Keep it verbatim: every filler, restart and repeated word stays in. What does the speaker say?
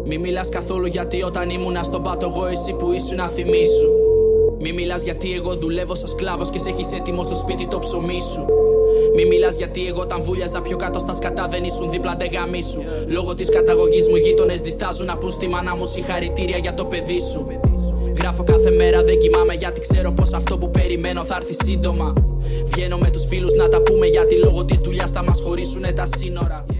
Μη μιλάς καθόλου γιατί όταν ήμουνα στον πάτο εγώ εσύ που ήσουν να θυμίσου. Μη μιλάς γιατί εγώ δουλεύω σαν σκλάβος και σε έχεις έτοιμο στο σπίτι το ψωμί σου. Μη μιλάς γιατί εγώ όταν βούλιαζα πιο κάτω στα σκατά δεν ήσουν δίπλα ντε γαμίσου. Λόγω της καταγωγής μου οι γείτονες διστάζουν να πουν στη μάνα μου συγχαρητήρια για το παιδί σου. Γράφω κάθε μέρα δεν κοιμάμαι γιατί ξέρω πως αυτό που περιμένω θα έρθει σύντομα. Βγαίνω με τους φίλους να τα πούμε γιατί λόγω της δουλειάς θα μας χωρίσουνε τα σύνορα.